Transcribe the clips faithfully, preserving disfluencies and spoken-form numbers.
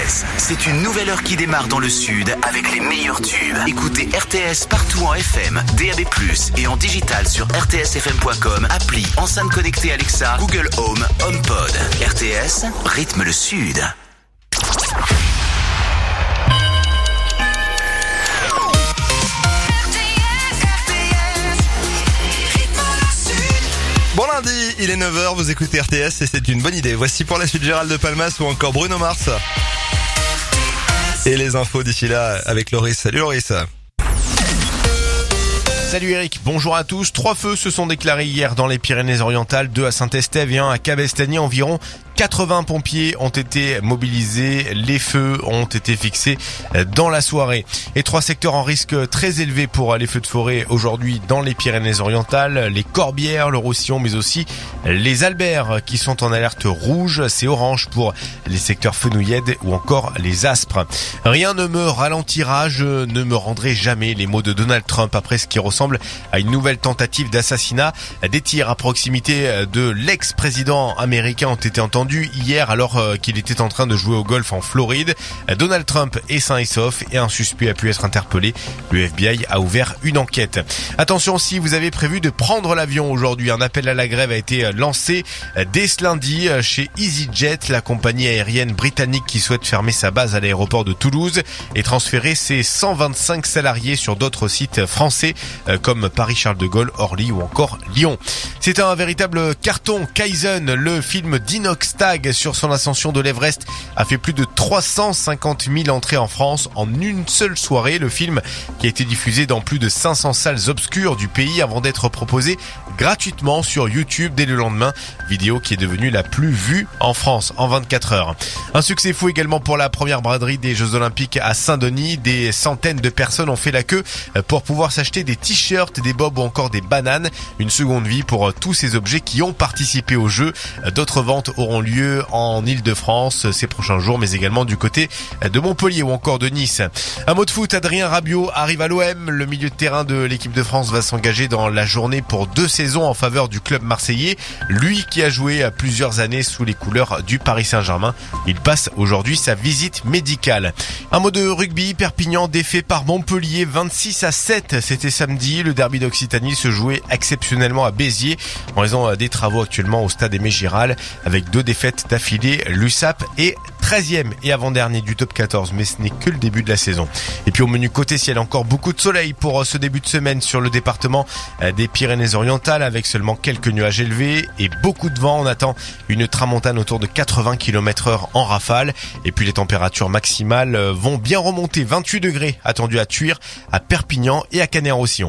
S. C'est une nouvelle heure qui démarre dans le sud avec les meilleurs tubes. Écoutez R T S partout en F M, D A B plus, et en digital sur r t s f m point com, appli, enceinte connectée Alexa, Google Home, HomePod. R T S, rythme le sud. Bon lundi, il est neuf heures, vous écoutez R T S et c'est une bonne idée. Voici pour la suite Gérald de Palmas ou encore Bruno Mars. Et les infos d'ici là avec Loris. Salut Loris. Salut Eric, bonjour à tous. Trois feux se sont déclarés hier dans les Pyrénées-Orientales, deux à Saint-Estève et un à Cabestany. Environ quatre-vingts pompiers ont été mobilisés. Les feux ont été fixés dans la soirée. Et trois secteurs en risque très élevé pour les feux de forêt aujourd'hui dans les Pyrénées-Orientales. Les Corbières, le Roussillon, mais aussi les Alberts qui sont en alerte rouge. C'est orange pour les secteurs Fenouillède ou encore les Aspres. Rien ne me ralentira, je ne me rendrai jamais. Les mots de Donald Trump après ce qui ressemble à une nouvelle tentative d'assassinat. Des tirs à proximité de l'ex-président américain ont été entendus hier alors qu'il était en train de jouer au golf en Floride. Donald Trump est sain et sauf et un suspect a pu être interpellé. Le F B I a ouvert une enquête. Attention, si vous avez prévu de prendre l'avion aujourd'hui, un appel à la grève a été lancé dès ce lundi chez EasyJet, la compagnie aérienne britannique qui souhaite fermer sa base à l'aéroport de Toulouse et transférer ses cent vingt-cinq salariés sur d'autres sites français comme Paris-Charles de Gaulle, Orly ou encore Lyon. C'est un véritable carton. Kaizen, le film d'Inox Tag sur son ascension de l'Everest, a fait plus de trois cent cinquante mille entrées en France en une seule soirée. Le film qui a été diffusé dans plus de cinq cents salles obscures du pays avant d'être proposé gratuitement sur YouTube dès le lendemain. Vidéo qui est devenue la plus vue en France en vingt-quatre heures. Un succès fou également pour la première braderie des Jeux Olympiques à Saint-Denis. Des centaines de personnes ont fait la queue pour pouvoir s'acheter des t-shirts, des bobs ou encore des bananes. Une seconde vie pour tous ces objets qui ont participé aux Jeux. D'autres ventes auront lieu en Île-de-France ces prochains jours, mais également du côté de Montpellier ou encore de Nice. Un mot de foot, Adrien Rabiot arrive à l'O M. Le milieu de terrain de l'équipe de France va s'engager dans la journée pour deux saisons en faveur du club marseillais. Lui qui a joué à plusieurs années sous les couleurs du Paris Saint-Germain. Il passe aujourd'hui sa visite médicale. Un mot de rugby, Perpignan défait par Montpellier vingt-six à sept. C'était samedi. Le derby d'Occitanie se jouait exceptionnellement à Béziers en raison des travaux actuellement au stade Aimé Giral avec deux défaites d'affilée. L'U S A P est treizième et avant-dernier du top quatorze, mais ce n'est que le début de la saison. Et puis au menu côté ciel, encore beaucoup de soleil pour ce début de semaine sur le département des Pyrénées-Orientales avec seulement quelques nuages élevés et beaucoup de vent. On attend une tramontane autour de quatre-vingts kilomètres heure en rafale. Et puis les températures maximales vont bien remonter. vingt-huit degrés attendus à Tuire, à Perpignan et à Canet-en-Roussillon.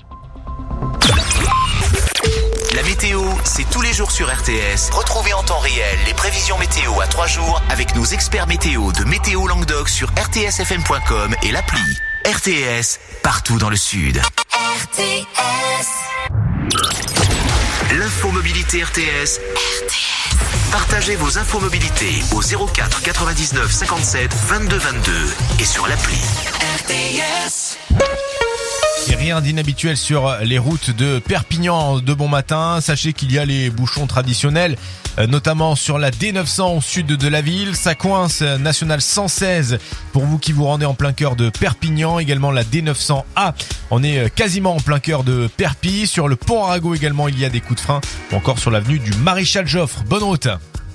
La météo, c'est tous les jours sur R T S. Retrouvez en temps réel les prévisions météo à trois jours avec nos experts météo de Météo Languedoc sur r t s f m point com et l'appli. R T S, partout dans le sud. R T S. L'infomobilité R T S. R T S. Partagez vos infomobilités au zéro quatre quatre-vingt-dix-neuf cinquante-sept vingt-deux vingt-deux et sur l'appli. R T S. Et rien d'inhabituel sur les routes de Perpignan de bon matin. Sachez qu'il y a les bouchons traditionnels, notamment sur la D neuf cents au sud de la ville. Ça coince, nationale cent seize pour vous qui vous rendez en plein cœur de Perpignan. Également la D neuf cents A, on est quasiment en plein cœur de Perpignan. Sur le pont Arago également, il y a des coups de frein. Ou encore sur l'avenue du Maréchal Joffre. Bonne route.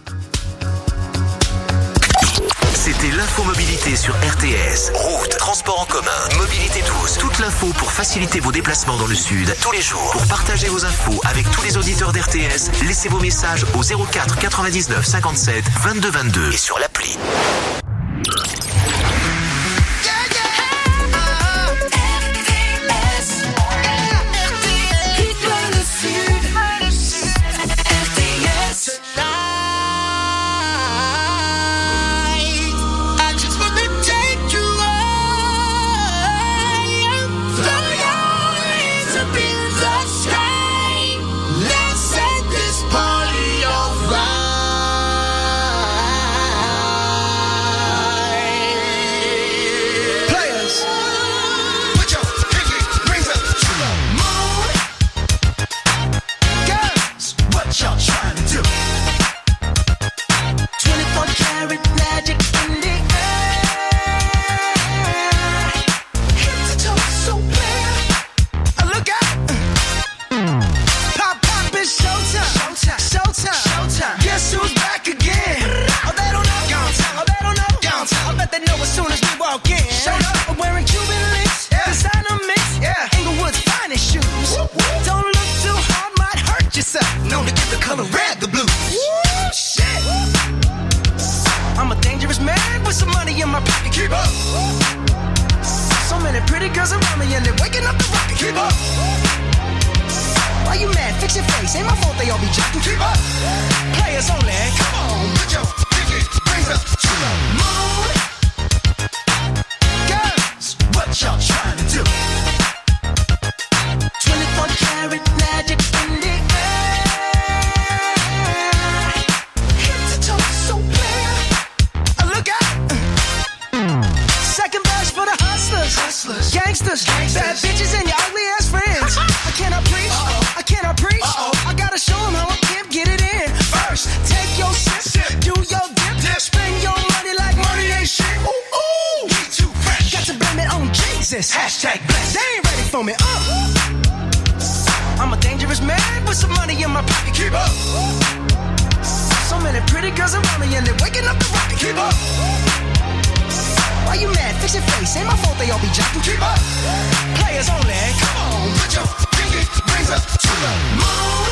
C'était l'infomobilité sur R T S. Route, transport en commun, mobilité douce. Toute l'info pour faciliter vos déplacements dans le sud. Tous les jours. Pour partager vos infos avec tous les auditeurs d'R T S, laissez vos messages au zéro quatre quatre-vingt-dix-neuf cinquante-sept vingt-deux vingt-deux et sur l'appli. Players only. Come on, put your pinky rings up to the moon. Girls, what y'all trying to do? twenty-four karat magic in the air. Head to toe, so clear. Uh, look out. Second verse for the hustlers, hustlers. Gangsters, gangsters, bad bitches and your ugly ass friends. I cannot preach, Uh-oh. I cannot preach. Uh-oh. I gotta show them how a pimp get it in. First, take your sip, sip. Do your dip, dip, spend your money like money ain't shit. Ooh, ooh, we too fresh. Got to blame it on Jesus. Hashtag blessed. They ain't ready for me. Uh. I'm a dangerous man with some money in my pocket. Keep up. So many pretty girls around me and they're waking up the rocket. Keep up. Why you mad? Fix your face. Ain't my fault they all be jocking. Keep up. Players only. Come on, put your pinky rings up to the moon.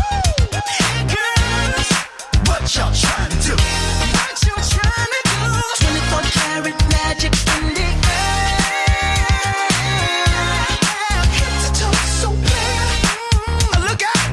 Girls, what y'all trying to do? What you trying to do? twenty-four karat magic in the air. Head to toe, so clear. Uh, look out.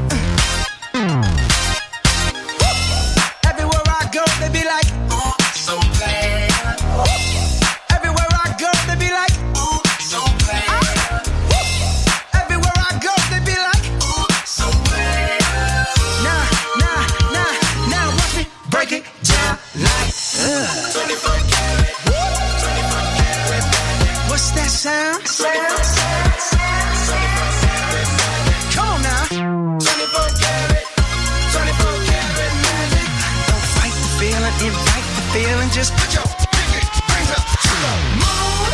Woo. Everywhere I go, they be like, oh, so clear. Everywhere I go, they be like, oh, so clear. Uh, Everywhere I go, they be like, oh, so clear. Nah, nah, nah, now watch me break it down like uh. twenty-four karat, twenty-four karat magic. What's that sound? Sound, sound, sound, twenty-four karat magic. Come on now. twenty-four karat, twenty-four karat magic. Don't fight the feeling, invite the feeling. Just put your pinky rings up to the moon.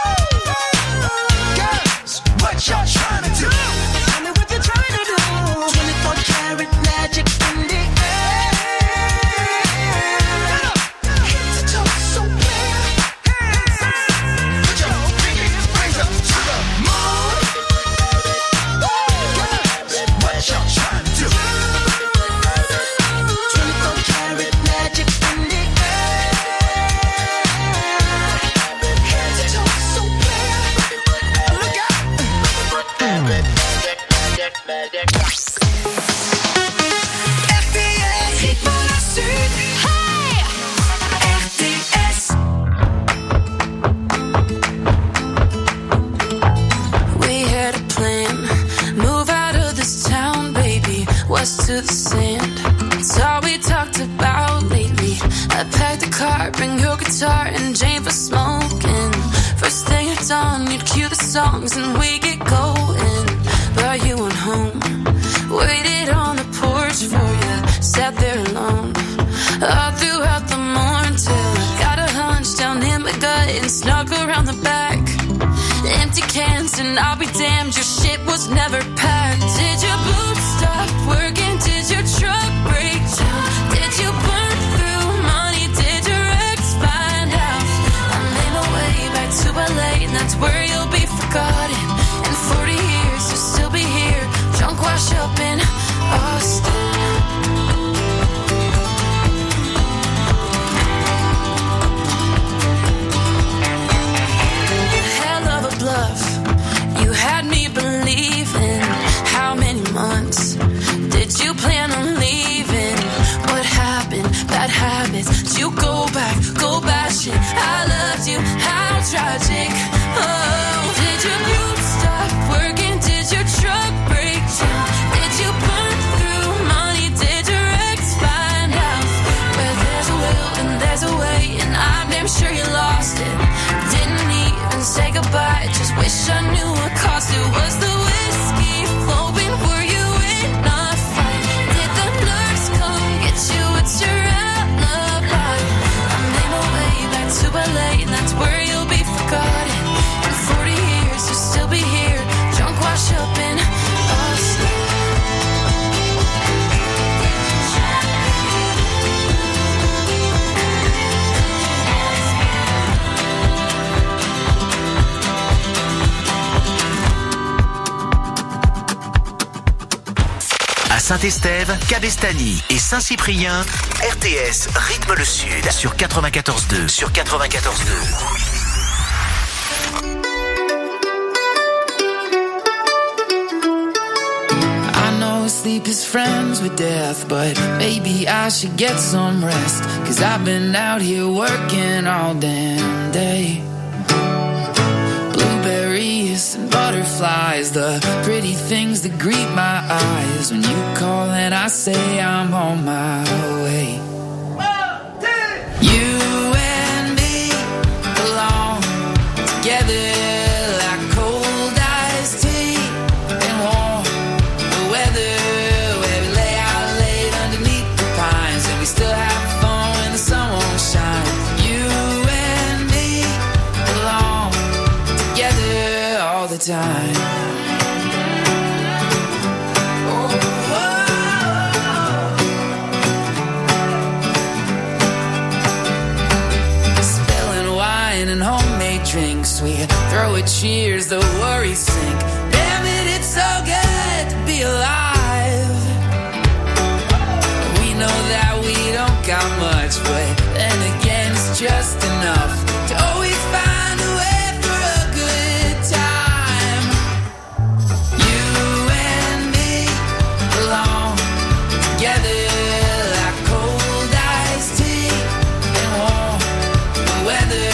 Girls, what y'all trying to do? Tell me what you're trying to do. twenty-four karat magic in the air. Head to toe, so clear. Put your pinky rings up to the moon. Girls, what y'all trying to do? twenty-four karat magic in the air. Head to toe, so clear. Look out. R T S, rythme le sud. Hey! R T S. We had a plan, move out of this town, baby, west to the sand. It's all we talked about lately. I packed the car, bring your guitar and Jane for smoking. First thing at dawn, you'd cue the songs and we get going. But you went home, waited on the porch for you, sat there alone. All throughout the morning till I got a hunch down in my gut and snuck around the back. Empty cans and I'll be damned, your shit was never packed. Did your boots stop working? Did your truck break down? Did you burn through money? Did your ex find out? I made my way back to L A and that's where you'll be forgotten. In forty years you'll still be here, drunk wash up in Austin. Hell of a bluff, you had me believing. How many months did you plan on leaving? What happened? Bad habits. Did you go back? Go bashing. I loved you. How tragic. Oh, did your boots stop working? Did your truck break down? Did you burn through money? Did your ex find out? Where there's a will and there's a way, and I'm damn sure you lost it. Didn't even say goodbye. Just wish I knew what cost it. Was the whiskey flowing? Were you in a fight? Did the nurse come get you? What's your alibi? I made my way back to L A and that's where you'll be forgotten. In forty years you'll still be here, drunk wash up in Austin. À Saint-Estève, Cabestany et Saint-Cyprien, R T S rythme le sud sur quatre-vingt-quatorze deux. Sur quatre-vingt-quatorze deux. I know it's sleep is friends with death, but maybe I should get some rest, 'cause I've been out here working all damn day. Blueberries and butterflies, the pretty things that greet my eyes when you call and I say I'm on my way. You and me belong together like cold iced tea and warm the weather, where we lay out late underneath the pines and we still have fun when the sun won't shine. You and me belong together all the time. And homemade drinks, we throw a cheers, the worries sink. Damn it, it's so good to be alive. We know that we don't got much, but then again it's just enough to always find a way for a good time. You and me belong together like cold iced tea and warm the weather.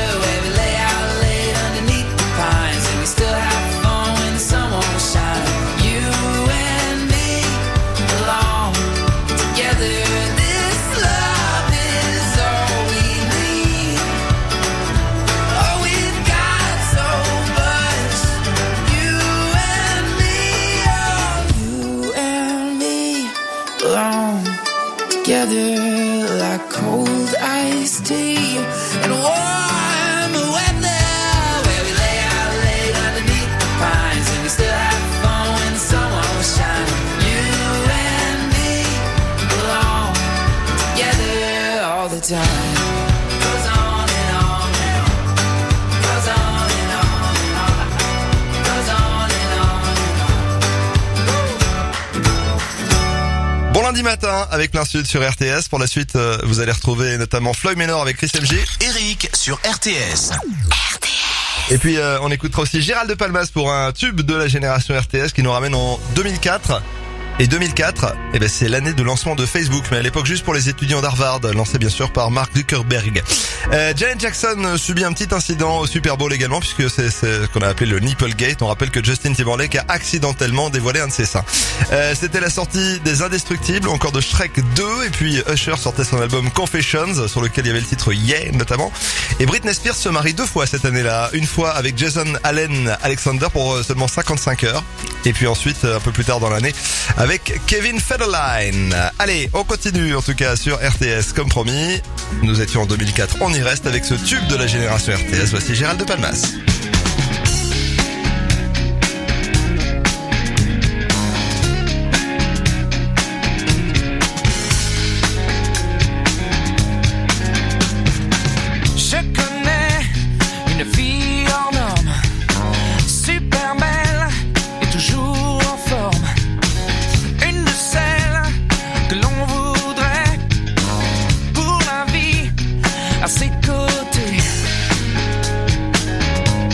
Together like cold iced tea and warm weather, where we lay out late underneath the pines and we still have fun when the sun won't shine. You and me belong together all the time. Goes on and on and on. Goes on and on and on. Goes on and on and on. Bon lundi matin avec plein sud sur R T S. Pour la suite, euh, vous allez retrouver notamment Floyd Manor avec Chris M G. Eric sur R T S. R T S. Et puis euh, on écoutera aussi Gérald de Palmas pour un tube de la génération R T S qui nous ramène en deux mille quatre. Et deux mille quatre, eh ben c'est l'année de lancement de Facebook, mais à l'époque juste pour les étudiants d'Harvard, lancé bien sûr par Mark Zuckerberg. Euh, Janet Jackson subit un petit incident au Super Bowl également, puisque c'est, c'est ce qu'on a appelé le Nipplegate. On rappelle que Justin Timberlake a accidentellement dévoilé un de ses seins. Euh, c'était la sortie des Indestructibles, encore de Shrek deux, et puis Usher sortait son album Confessions, sur lequel il y avait le titre Yeah notamment. Et Britney Spears se marie deux fois cette année-là, une fois avec Jason Allen Alexander pour seulement cinquante-cinq heures, et puis ensuite un peu plus tard dans l'année avec Kevin Federline. Allez, on continue en tout cas sur R T S comme promis. Nous étions en deux mille quatre, on y reste avec ce tube de la génération R T S. Voici Gérald de Palmas. Je connais une fille en homme, super belle et toujours en forme. Une de celles que l'on voudrait pour la vie à ses côtés.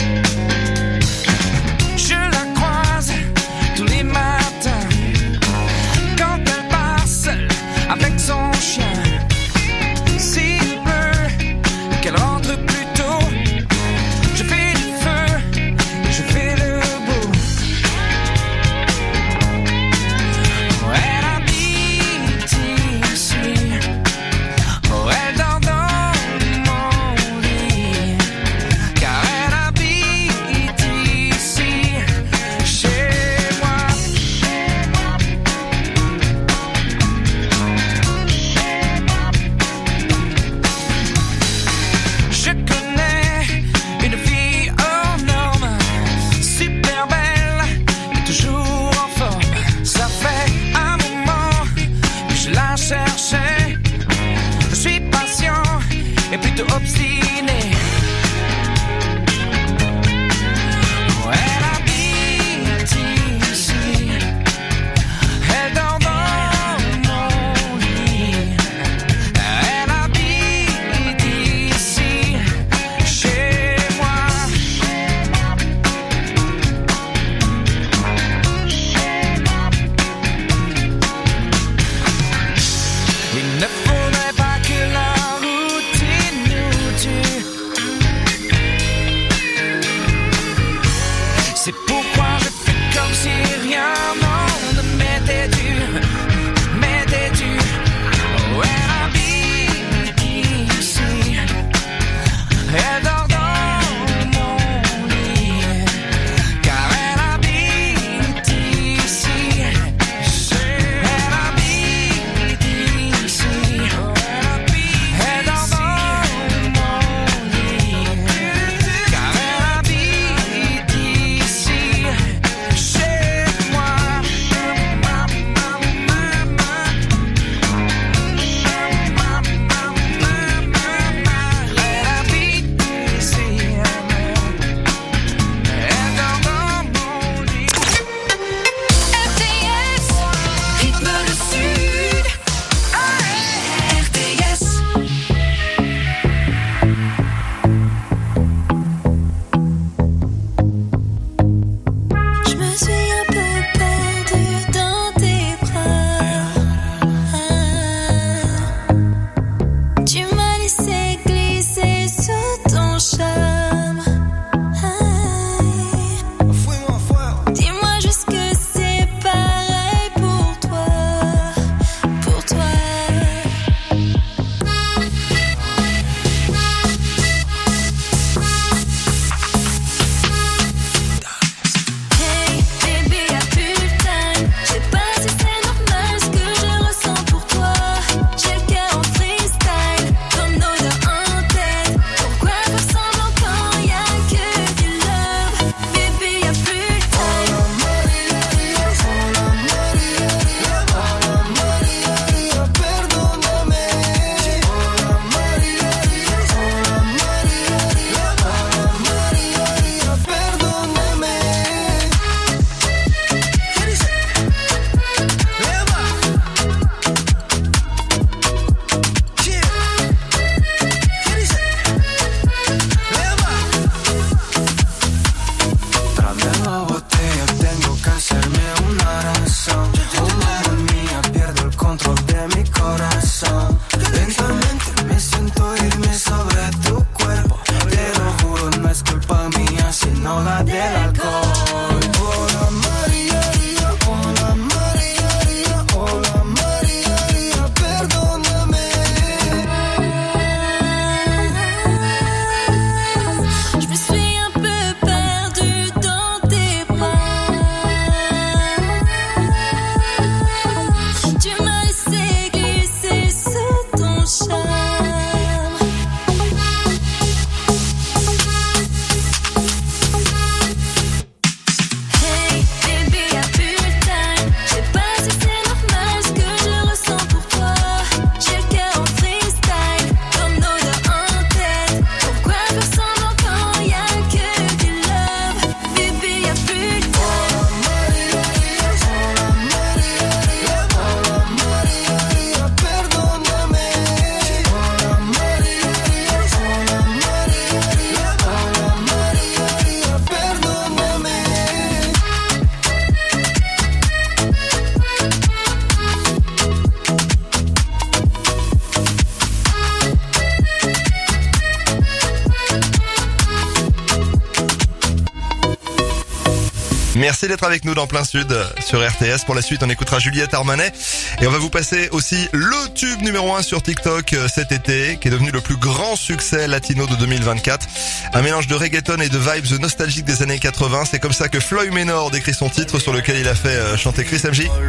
Merci d'être avec nous dans Plein Sud sur R T S. Pour la suite, on écoutera Juliette Armanet et on va vous passer aussi le tube numéro un sur TikTok cet été, qui est devenu le plus grand succès latino de deux mille vingt-quatre. Un mélange de reggaeton et de vibes nostalgiques des années quatre-vingts. C'est comme ça que Floyd Menor décrit son titre, sur lequel il a fait chanter Chris M J.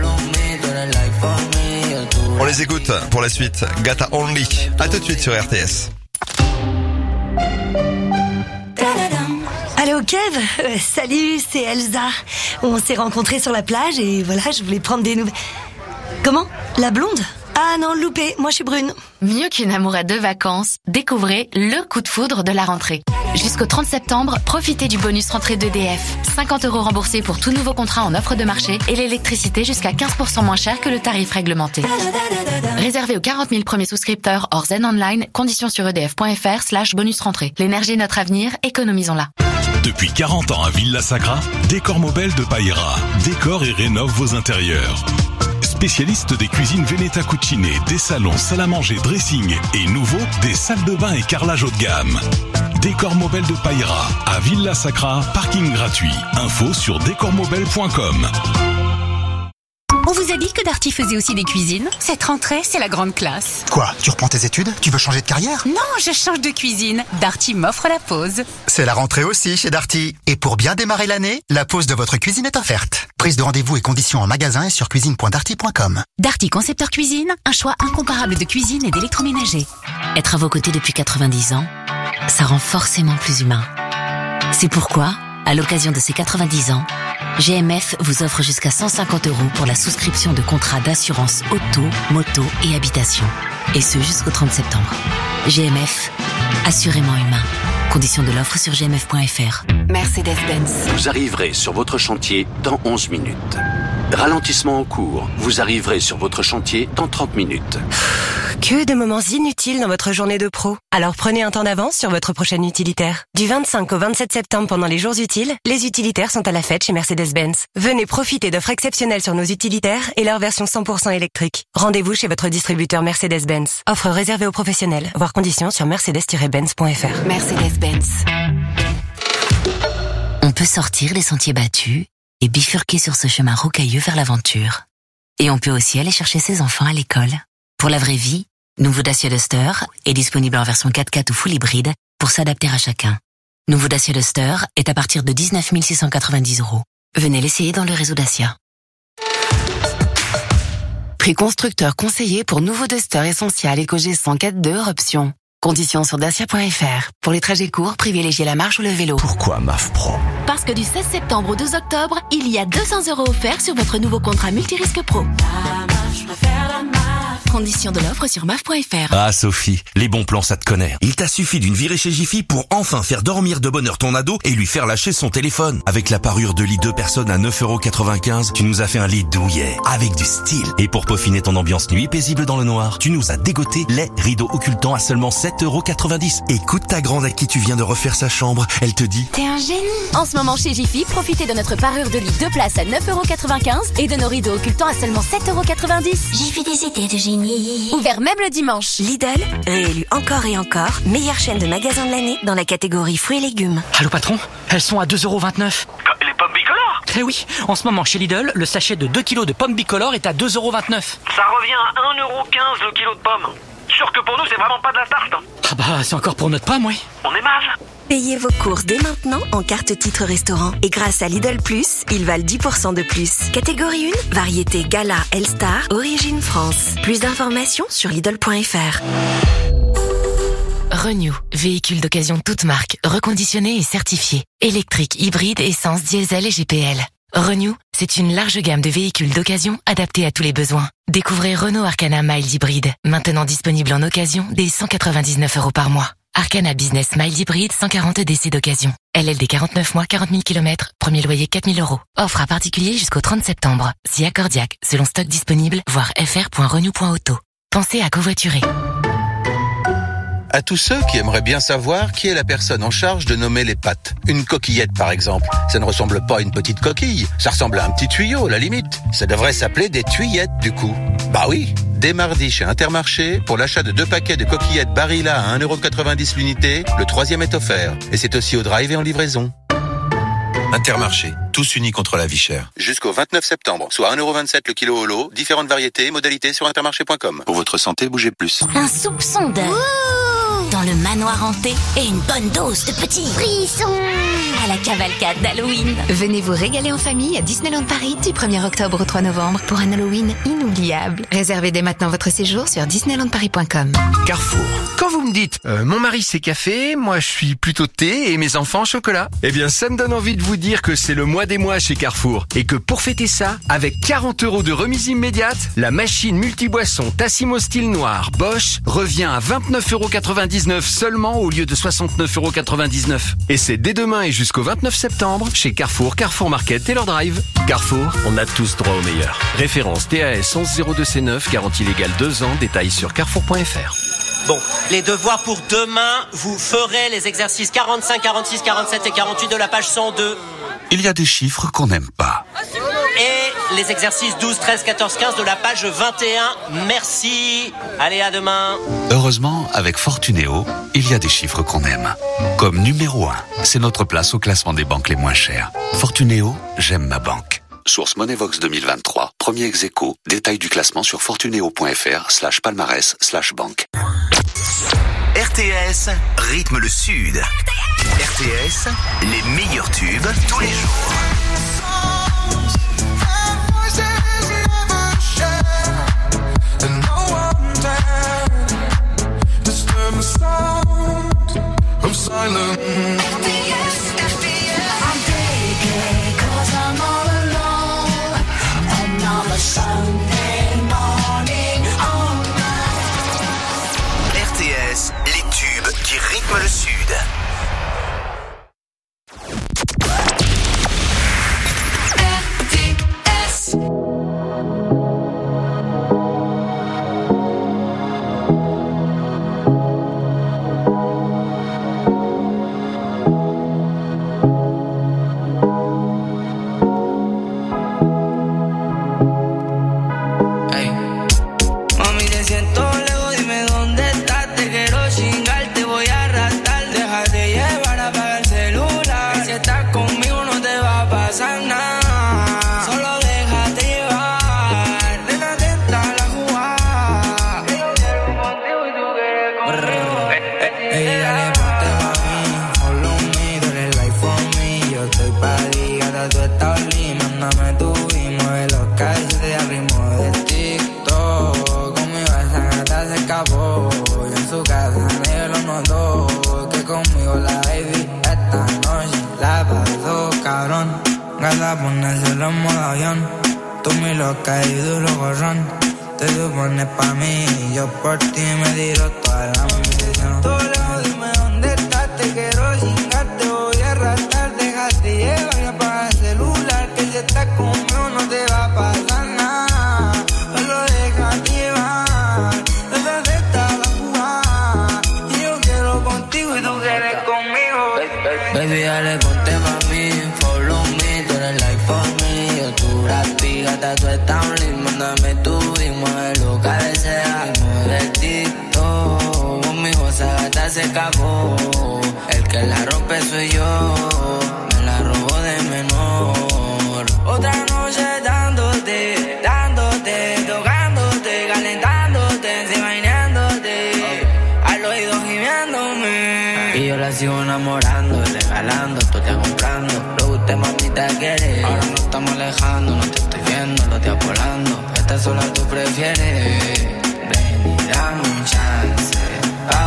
On les écoute pour la suite. Gata Only. À tout de suite sur R T S. Allô Kev, euh, salut, c'est Elsa. On s'est rencontrés sur la plage et voilà, je voulais prendre des nouvelles. Comment? La blonde? Ah non, loupé, moi je suis brune. Mieux qu'une amourette de vacances, découvrez le coup de foudre de la rentrée. Jusqu'au trente septembre, profitez du bonus rentrée d'E D F. cinquante euros remboursés pour tout nouveau contrat en offre de marché et l'électricité jusqu'à quinze pour cent moins cher que le tarif réglementé. Réservé aux quarante mille premiers souscripteurs hors Zen Online, conditions sur edf.fr slash bonus rentrée. L'énergie est notre avenir, économisons-la. Depuis quarante ans à Villa Sacra, Décor Mobile de Païra décore et rénove vos intérieurs. Spécialiste des cuisines Veneta Cucine, des salons, salle à manger, dressing et nouveau, des salles de bain et carrelage haut de gamme. Décor Mobile de Païra à Villa Sacra, parking gratuit. Info sur décor mobile point com. On vous a dit que Darty faisait aussi des cuisines? Cette rentrée, c'est la grande classe. Quoi? Tu reprends tes études? Tu veux changer de carrière? Non, je change de cuisine. Darty m'offre la pause. C'est la rentrée aussi chez Darty. Et pour bien démarrer l'année, la pause de votre cuisine est offerte. Prise de rendez-vous et conditions en magasin et sur cuisine point darty point com. Darty Concepteur Cuisine, un choix incomparable de cuisine et d'électroménager. Être à vos côtés depuis quatre-vingt-dix ans, ça rend forcément plus humain. C'est pourquoi, à l'occasion de ces quatre-vingt-dix ans, G M F vous offre jusqu'à cent cinquante euros pour la souscription de contrats d'assurance auto, moto et habitation. Et ce jusqu'au trente septembre. G M F, assurément humain. Conditions de l'offre sur g m f point f r. Mercedes-Benz. Vous arriverez sur votre chantier dans onze minutes. Ralentissement en cours. Vous arriverez sur votre chantier dans trente minutes. Que de moments inutiles dans votre journée de pro. Alors prenez un temps d'avance sur votre prochaine utilitaire. Du vingt-cinq au vingt-sept septembre pendant les jours utiles, les utilitaires sont à la fête chez Mercedes-Benz. Venez profiter d'offres exceptionnelles sur nos utilitaires et leur version cent pour cent électrique. Rendez-vous chez votre distributeur Mercedes-Benz. Offre réservée aux professionnels. Voir conditions sur mercedes tiret benz point f r. Mercedes-Benz. On peut sortir des sentiers battus et bifurquer sur ce chemin rocailleux vers l'aventure. Et on peut aussi aller chercher ses enfants à l'école. Pour la vraie vie, nouveau Dacia Duster est disponible en version quatre-quatre ou full hybride pour s'adapter à chacun. Nouveau Dacia Duster est à partir de dix-neuf mille six cent quatre-vingt-dix euros. Venez l'essayer dans le réseau Dacia. Prix constructeur conseillé pour nouveau Duster Essential EcoG cent quatre deux option. Conditions sur dacia point f r. Pour les trajets courts, privilégiez la marche ou le vélo. Pourquoi M A F Pro? Parce que du seize septembre au douze octobre, il y a deux cents euros offerts sur votre nouveau contrat multirisque pro. Conditions de l'offre sur M A F point f r. Ah Sophie, les bons plans ça te connaît. Il t'a suffi d'une virée chez Jiffy pour enfin faire dormir de bonne heure ton ado et lui faire lâcher son téléphone. Avec la parure de lit deux personnes à neuf euros quatre-vingt-quinze, tu nous as fait un lit douillet, avec du style. Et pour peaufiner ton ambiance nuit paisible dans le noir, tu nous as dégoté les rideaux occultants à seulement sept euros quatre-vingt-dix. Écoute ta grande à qui tu viens de refaire sa chambre, elle te dit t'es un génie. En ce moment chez Jiffy, profitez de notre parure de lit deux places à neuf euros quatre-vingt-quinze et de nos rideaux occultants à seulement sept euros quatre-vingt-dix. Jiffy des idées de génie. Ouvert même le dimanche. Lidl, réélu encore et encore, meilleure chaîne de magasins de l'année dans la catégorie fruits et légumes. Allô patron, elles sont à deux euros vingt-neuf. Les pommes bicolores? Eh oui, en ce moment chez Lidl, le sachet de deux kilos de pommes bicolores est à deux euros vingt-neuf. Ça revient à un euro quinze le kilo de pommes. Sûr que pour nous c'est vraiment pas de la tarte. Ah bah c'est encore pour notre pomme, oui. On est mal. Payez vos courses dès maintenant en carte titre restaurant. Et grâce à Lidl Plus, ils valent dix pour cent de plus. Catégorie un, variété Gala L-Star, origine France. Plus d'informations sur lidl point f r. Renew, véhicule d'occasion toute marque, reconditionné et certifié. Électrique, hybride, essence, diesel et G P L. Renew, c'est une large gamme de véhicules d'occasion adaptés à tous les besoins. Découvrez Renault Arcana Mild Hybride, maintenant disponible en occasion dès cent quatre-vingt-dix-neuf euros par mois. Arcana Business Mild Hybride cent quarante D C d'occasion. L L D quarante-neuf mois, quarante mille kilomètres, premier loyer quatre mille euros. Offre à particulier jusqu'au trente septembre. Si accordiaque, selon stock disponible, voir f r point renew point auto. Pensez à covoiturer. À tous ceux qui aimeraient bien savoir qui est la personne en charge de nommer les pâtes. Une coquillette, par exemple. Ça ne ressemble pas à une petite coquille. Ça ressemble à un petit tuyau, à la limite. Ça devrait s'appeler des tuyettes, du coup. Bah oui. Dès mardi, chez Intermarché, pour l'achat de deux paquets de coquillettes Barilla à un euro quatre-vingt-dix l'unité, le troisième est offert. Et c'est aussi au drive et en livraison. Intermarché, tous unis contre la vie chère. Jusqu'au vingt-neuf septembre, soit un euro vingt-sept le kilo au lot, différentes variétés et modalités sur intermarché point com. Pour votre santé, bougez plus. Un soupçon de... dans le manoir hanté et une bonne dose de petits frissons à la cavalcade d'Halloween. Venez vous régaler en famille à Disneyland Paris du premier octobre au trois novembre pour un Halloween inoubliable. Réservez dès maintenant votre séjour sur disneyland paris point com. Carrefour. Quand vous me dites euh, mon mari c'est café, moi je suis plutôt thé et mes enfants chocolat, eh bien ça me donne envie de vous dire que c'est le mois des mois chez Carrefour et que pour fêter ça, avec quarante euros de remise immédiate, la machine multiboisson Tassimo style noir Bosch revient à vingt-neuf euros quatre-vingt-dix-neuf seulement au lieu de soixante-neuf euros quatre-vingt-dix-neuf. Et c'est dès demain et jusqu'au vingt-neuf septembre chez Carrefour, Carrefour Market et leur drive. Carrefour, on a tous droit au meilleur. Référence T A S onze zéro deux C neuf, garantie légale deux ans, détails sur carrefour point f r. Bon, les devoirs pour demain, vous ferez les exercices quarante-cinq, quarante-six, quarante-sept et quarante-huit de la page cent deux. Il y a des chiffres qu'on n'aime pas. Et les exercices douze, treize, quatorze, quinze de la page vingt et un. Merci. Allez, à demain. Heureusement, avec Fortunéo, il y a des chiffres qu'on aime. Comme numéro un, c'est notre place au classement des banques les moins chères. Fortunéo, j'aime ma banque. Source Moneyvox deux mille vingt-trois, premier ex-aequo, détail du classement sur fortunéo point f r slash palmarès slash banque. R T S rythme le Sud. R T S, les meilleurs tubes tous les jours. I'm silent. F T S, F T S. I'm taking cause I'm all alone. And on a Sunday morning, all night. R T S, les tubes qui rythment le Sud. R T S. Gata ponérselo en modo avión. Tú mi loca y duro gorrón. Te supones pa' mí y yo por ti me tiro toda la munición. Todo lejos, dime dónde estás. Te quiero chingar, te voy a arrastrar. Déjate llevar y apaga el celular. Que si estás conmigo no te va a pasar nada. Solo déjate llevar. Desde esta la jugada. Y yo quiero contigo y tú quieres conmigo. Baby, dale, ponte pa' mí. Follow me, tú eres like for me. Yo tu rapi, gata, tú estás un link. Mándame tu y mueve lo que deseas. Mueve el TikTok. Conmigo esa gata se escapó. El que la rompe soy yo. Me la robo de menor. Otra noche dándote, dándote, tocándote, calentándote, enseñándote. Al oído gimiéndome. Y yo la sigo enamorando, regalando, tú te comprando. Lo que usted mamita quiere. Ahora no estamos alejando, no te estoy viendo, lo estoy apolando. Esta sola tú prefieres. Ven y dame un chance a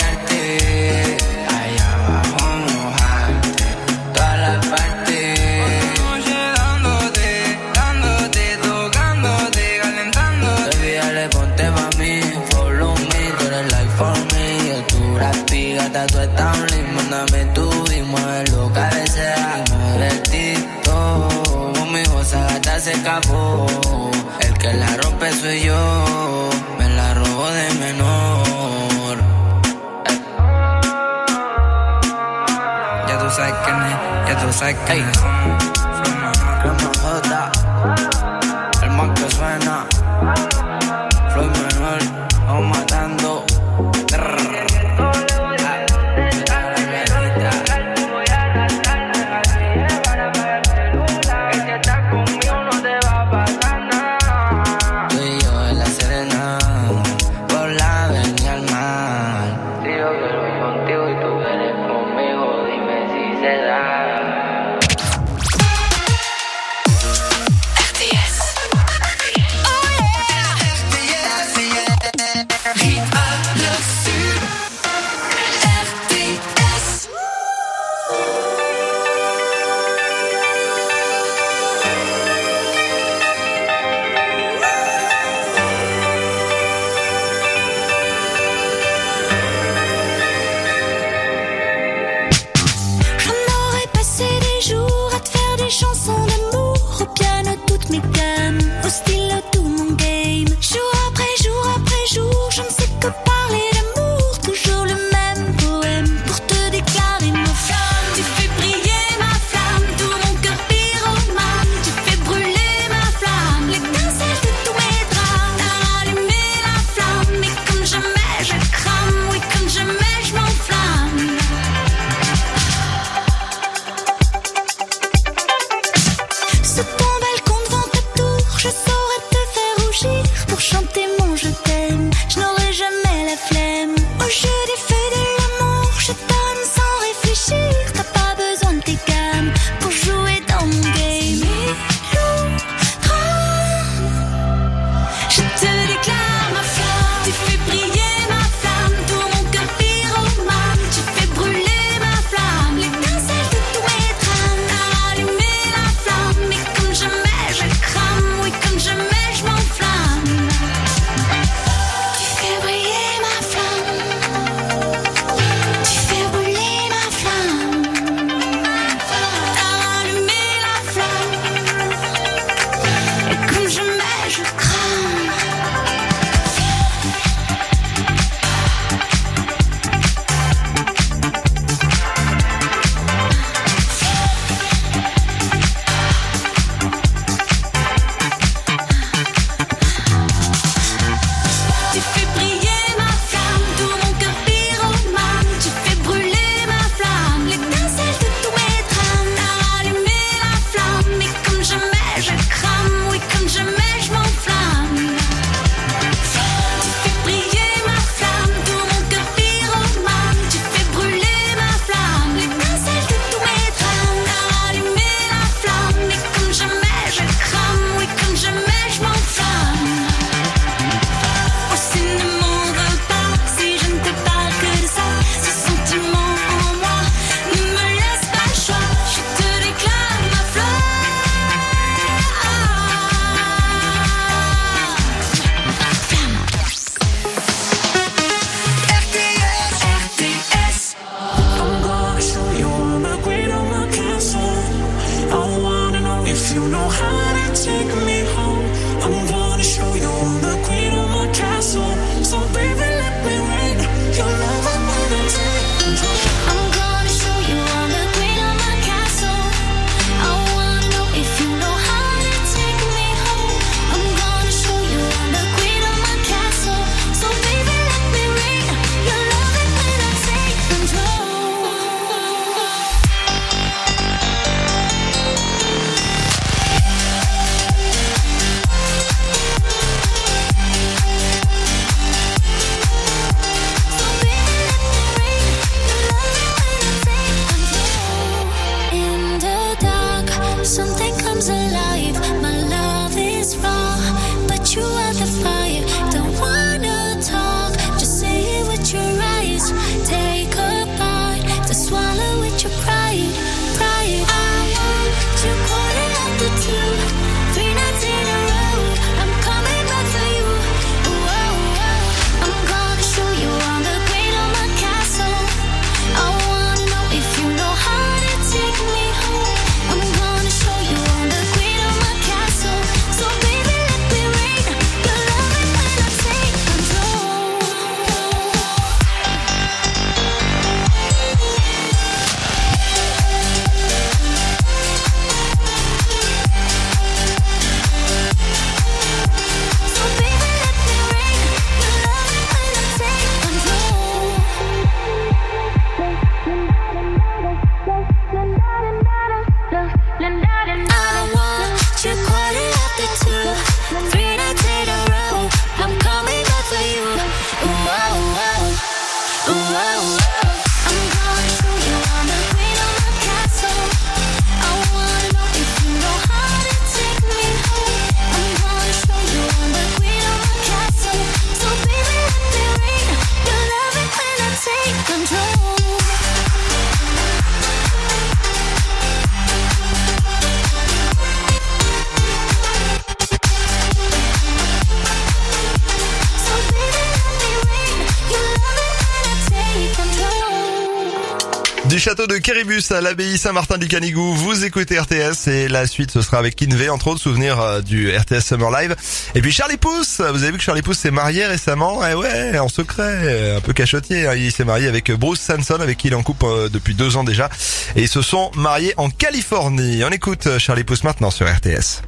guayarte. Allá abajo mojarte toda la parte. Noche dándote, dándote, tocándote, calentándote. Baby, dale, ponte pa' mí. Follow me, tú eres like for me. Yo tu rapi, gata, tú estás un link. Mándame tú y mueve lo que deseas. Mueve el TikTok. Conmigo esa gata se escapó. El que la rompe soy yo. Me la robo de menor. Eh. Ya tú sabes quién es, ya tú sabes quién es. Crema J, el man que suena. Floyd menor, vamos matando. oui comme jamais je m'enflamme. Tu fais briller ma flamme, tout mon cœur pyromane. Tu fais brûler ma flamme, l'étincelle de tous mes drames. T'as allumé la flamme, et comme jamais je crame, oui comme jamais je m'enflamme. Aussi ne m'en veux pas si je ne te parle que de ça. Ce sentiment en moi ne me laisse pas le choix. Je te déclare ma flamme. R T S, R T S. I'm gonna show you on the green of my castle. I wanna know if you know how to take me home. I'm gonna show you on the green of my castle. So baby, let me rain your love and when I take control. I'm gonna show you on the green of my castle. I wanna know if you know how to take me home. I'm gonna show you on the green of my castle. So baby, let me rain your love and when I take control. In the dark, something comes alive. My love is raw, but you are the fire. Don't wanna talk, just say it with your eyes. Take a bite to swallow with your pride. Pride. I want you quarter after two, three nights in a row. I'm coming back for you. Whoa, whoa. I'm gonna show you on the green of my castle. I wanna know if you know how to take me home. I'm gonna show you on the green of my castle. So baby, let me rain your love and when I take control. So baby, let me rain your love and when I take control. I want you quarter after two, three nights in a row. I'm coming back for you. Ooh, oh, oh. Ooh, oh, oh. I'm gonna show you on the green of my castle. I wanna know if you know how to take me home. I'm gonna show you on the green of my castle. So baby, let me rain your love and when I take control. Du château de Kéribus à l'abbaye Saint-Martin du Canigou, vous écoutez R T S et la suite ce sera avec Kinvé, entre autres souvenirs euh, du R T S Summer Live. Et puis Charlie Pouce, vous avez vu que Charlie Pouce s'est marié récemment, et ouais, en secret, un peu cachotier, hein. Il s'est marié avec Bruce Sanson, avec qui il est en couple euh, depuis deux ans déjà, et ils se sont mariés en Californie. On écoute Charlie Pouce maintenant sur R T S.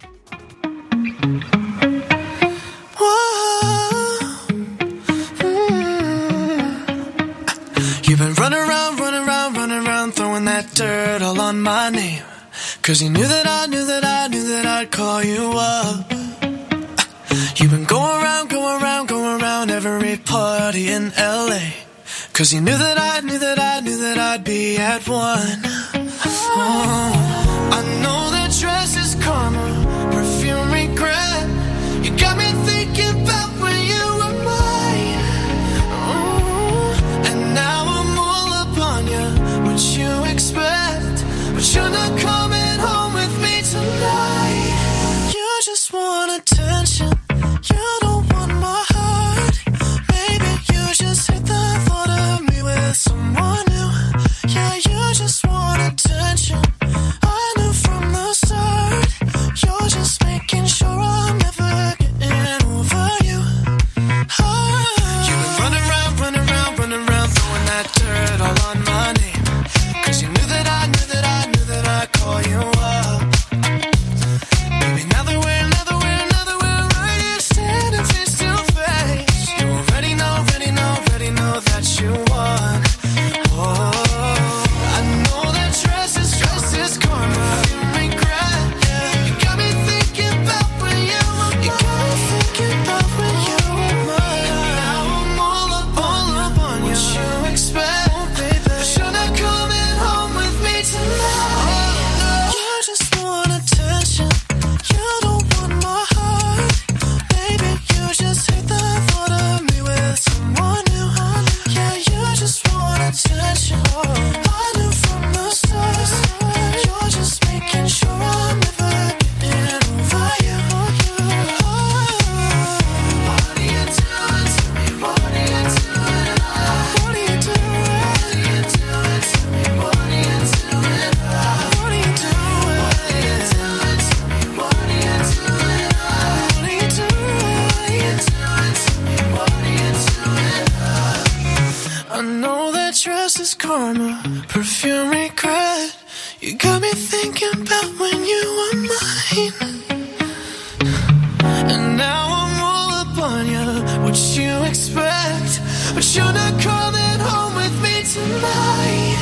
You've been running around, running around, running around, throwing that dirt all on my name. Cause you knew that I knew that I knew that I'd call you up. You've been going around, going around, going around every party in L A. Cause you knew that I knew that I knew that I'd be at one. Oh, I know that dress is karma, perfume regret. You got me thinking about when you were mine. Oh, and now I'm all up on you. What you expect? But you're not coming home with me tonight. You just want attention. You don't want my heart. Maybe you just hate the thought of me with someone new. Yeah, you just want attention. I knew from the start. You're just making sure I'm never getting over you. Oh. You've been running around, running around, running around, throwing that dirt all on my name. Cause you knew that I knew that I knew that I'd call you up. Baby, now that we're, now that we're, now that we're right perfume regret. You got me thinking about when you were mine. And now I'm all up on you, what you expect. But you're not coming home with me tonight.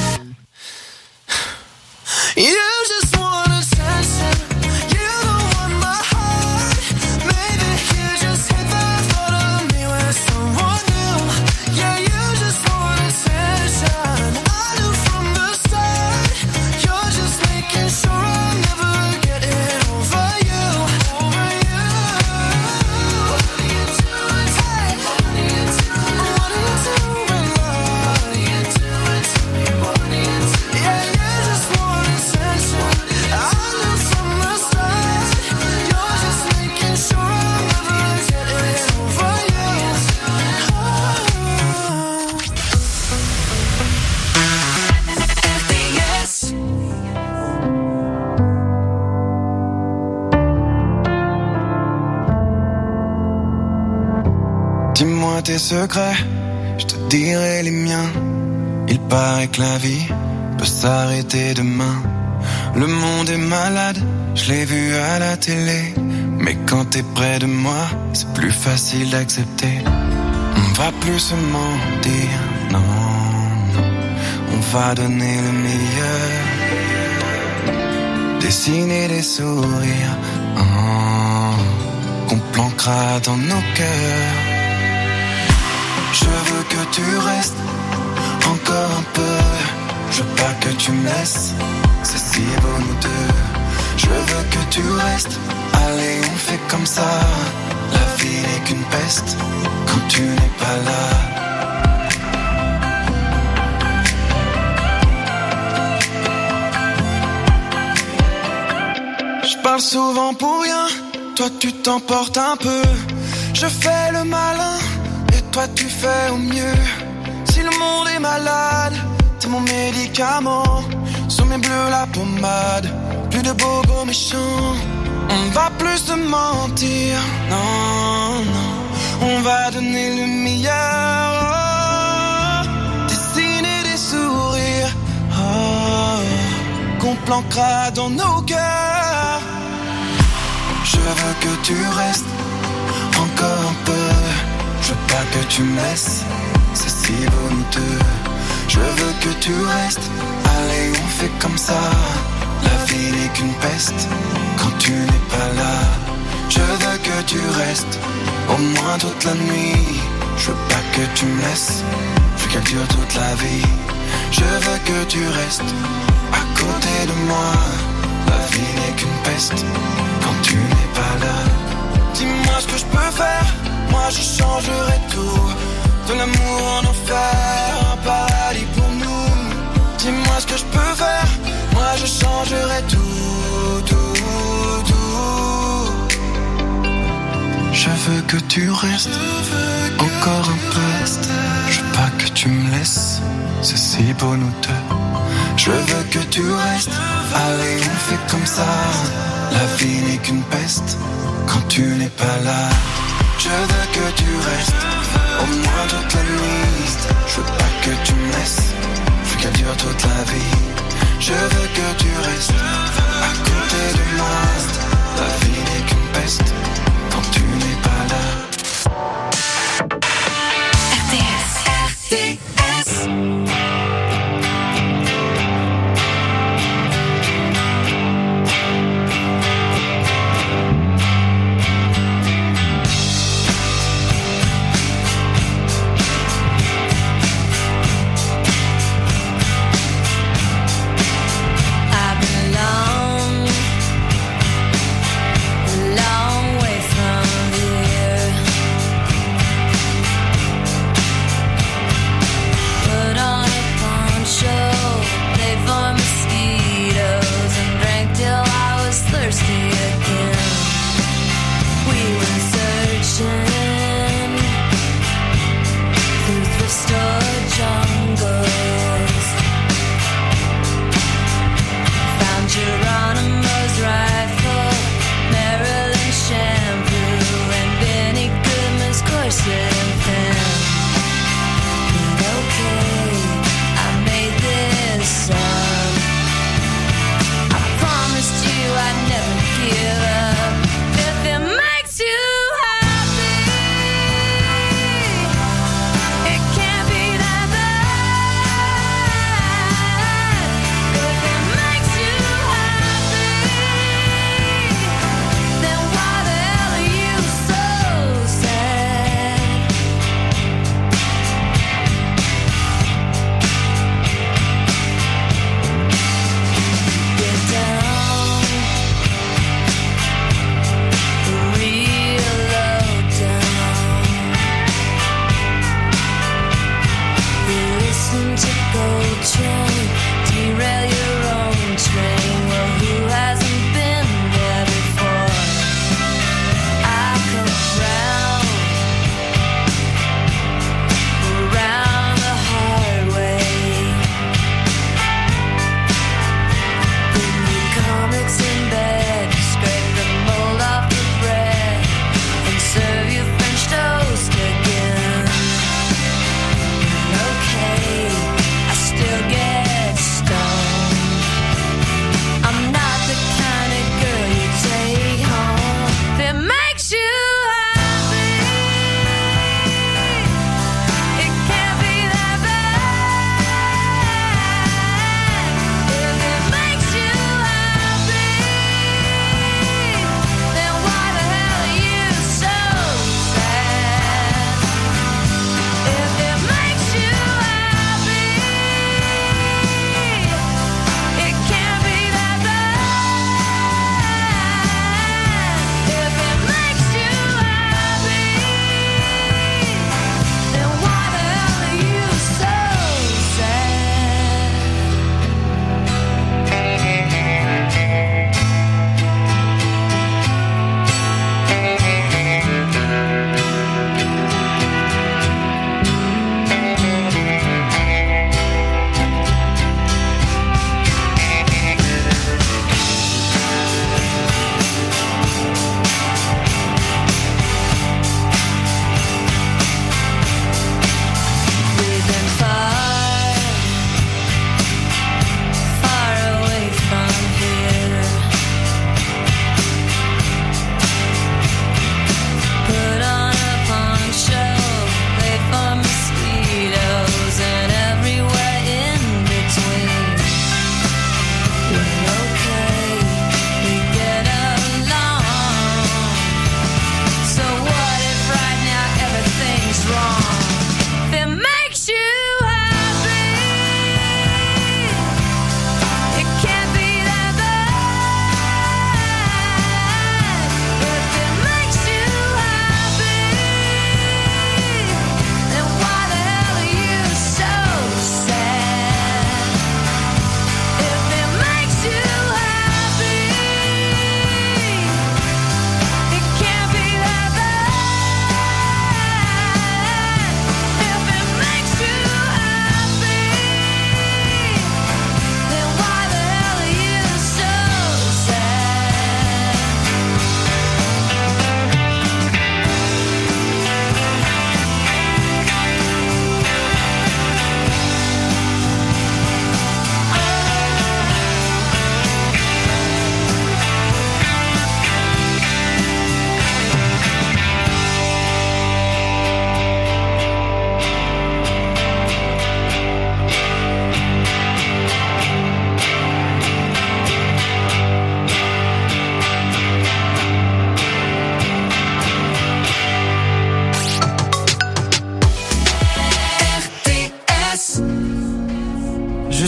You just want attention. You don't want my heart. Maybe you just hate the thought of me with someone new. Yeah, you just want attention. I knew from the start. You're just making sure I'll never get it over you. Over you. What are you doing? Hey, what are you doing? What are you doing, love? What are you doing to me? What are you doing? Yeah, you just want attention. I knew from the start. You're just making sure I'll never get it over you. Oh. Yes. Dis-moi tes secrets, je te dirai les miens. Il paraît que la vie peut s'arrêter demain. Le monde est malade, je l'ai vu à la télé. Mais quand t'es près de moi, c'est plus facile d'accepter. On va plus se mentir, non, non. On va donner le meilleur. Dessiner des sourires, oh, qu'on planquera dans nos cœurs. Je veux que tu restes encore un peu. Je veux pas que tu me laisses, c'est si beau nous deux. Je veux que tu restes, allez on fait comme ça. La vie n'est qu'une peste quand tu n'es pas là. Je parle souvent pour rien, toi tu t'emportes un peu. Je fais le malin, toi tu fais au mieux. Si le monde est malade, t'es mon médicament. Sous mes bleus la pommade, plus de bobos méchants. On va plus se mentir, non, non. On va donner le meilleur, oh. Dessiner des sourires, oh, qu'on planquera dans nos cœurs. Je veux que tu restes encore un peu. Je veux pas que tu me laisses, c'est si beau nous deux. Je veux que tu restes, allez on fait comme ça. La vie n'est qu'une peste quand tu n'es pas là. Je veux que tu restes, au moins toute la nuit. Je veux pas que tu me laisses, je veux qu'elle dure toute la vie. Je veux que tu restes à côté de moi. La vie n'est qu'une peste quand tu n'es pas là. Dis-moi ce que je peux faire, moi je changerai tout. De l'amour en enfer, un paradis pour nous. Dis-moi ce que je peux faire, moi je changerai tout, tout, tout. Je veux que tu restes encore un peu. Je veux pas que tu me laisses, c'est si beau nous deux. Je veux que tu restes, allez on fait comme ça. La vie n'est qu'une peste quand tu n'es pas là. Je veux que tu restes, au moins toute la nuit. Je veux pas que tu me laisses, je veux qu'elle dure toute la vie. Je veux que tu restes à côté de moi. La vie n'est qu'une peste quand tu n'es pas là. R T S. R T S. Long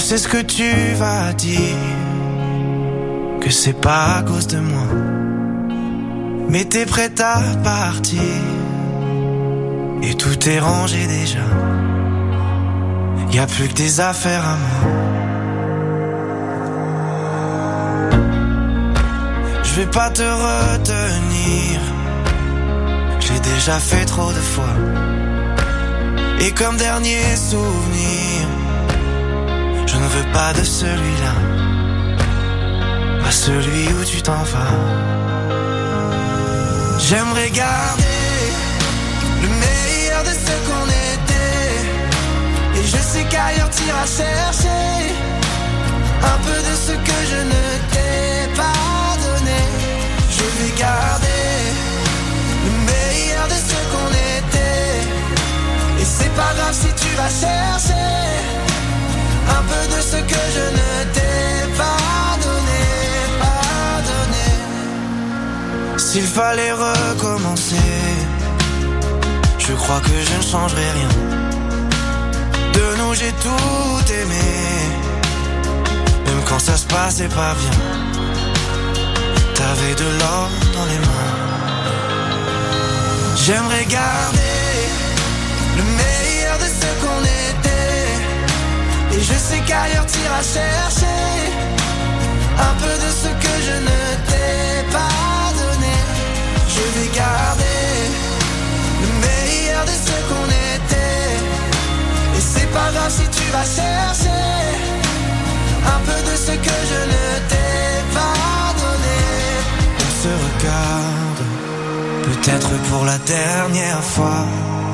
sais ce que tu vas dire, que c'est pas à cause de moi. Mais t'es prête à partir, et tout est rangé déjà. Y'a plus que des affaires à moi. Je vais pas te retenir, j'ai déjà fait trop de fois. Et comme dernier souvenir, je ne veux pas de celui-là, pas celui où tu t'en vas. J'aimerais garder le meilleur de ce qu'on était, et je sais qu'ailleurs t'iras chercher un peu de ce que je ne t'ai pas donné. Je vais garder le meilleur de ce qu'on était, et c'est pas grave si tu vas chercher un peu de ce que je ne t'ai pas donné, pas donné. S'il fallait recommencer, je crois que je ne changerai rien. De nous j'ai tout aimé, même quand ça se passait pas bien. T'avais de l'or dans les mains. J'aimerais garder le meilleur de ce qu'on était, et je sais qu'ailleurs t'iras chercher un peu de ce que je ne t'ai pas donné. Je vais garder le meilleur de ce qu'on était, et c'est pas grave si tu vas chercher un peu de ce que je ne t'ai pas donné. On se regarde, peut-être pour la dernière fois,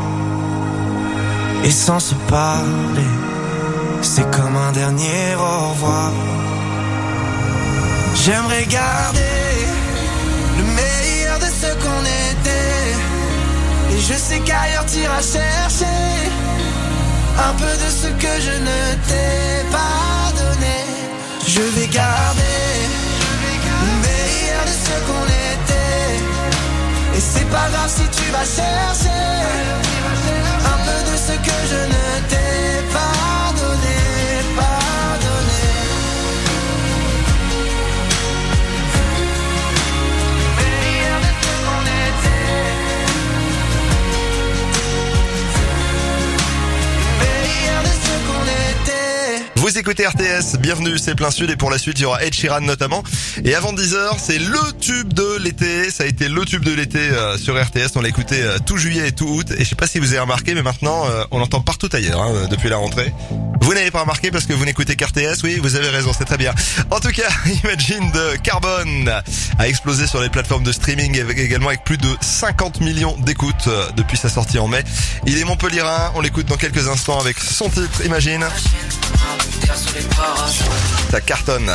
et sans se parler, c'est comme un dernier au revoir. J'aimerais garder le meilleur de ce qu'on était, et je sais qu'ailleurs t'iras chercher un peu de ce que je ne t'ai pas donné. Je vais garder le meilleur de ce qu'on était, et c'est pas grave si tu vas chercher un peu de ce que je ne t'ai pas donné, pas donné. Le meilleur de ce qu'on était, le meilleur de ce qu'on était. Vous écoutez R T S, bienvenue, c'est Plein Sud, et pour la suite il y aura Ed Sheeran notamment. Et avant dix heures, c'est le tube de l'été, ça a été le tube de l'été euh, sur R T S, on l'a écouté euh, tout juillet et tout août, et je sais pas si vous avez remarqué, mais maintenant euh, on l'entend partout ailleurs hein, depuis la rentrée. Vous n'avez pas remarqué parce que vous n'écoutez qu'R T S, oui, vous avez raison, c'est très bien. En tout cas, Imagine de Carbone a explosé sur les plateformes de streaming, également avec plus de cinquante millions d'écoutes euh, depuis sa sortie en mai. Il est montpelliérain, on l'écoute dans quelques instants avec son titre Imagine. Ça cartonne.